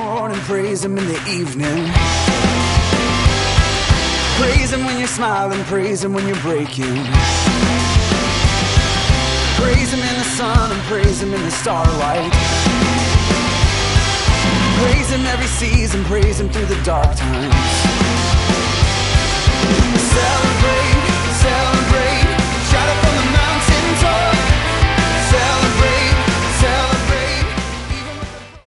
morning, praise him in the evening. Praise him when you're smiling, praise him when you're breaking. Praise him in the sun and praise him in the starlight. Praise him every season, praise him through the dark times. Celebrate